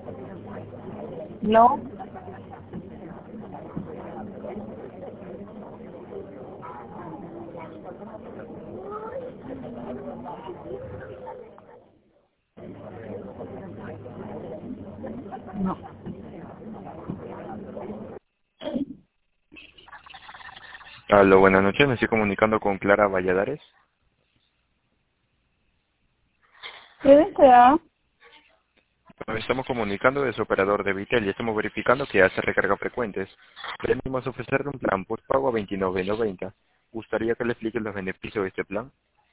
No, no. Aló, buenas noches, me estoy comunicando con Clara Valladares. ¿Qué desea? Nos estamos comunicando de su operador de Vitel y estamos verificando que hace recarga frecuentes. Venimos a ofrecerle un plan postpago a $29.90. ¿Gustaría que le explique los beneficios de este plan?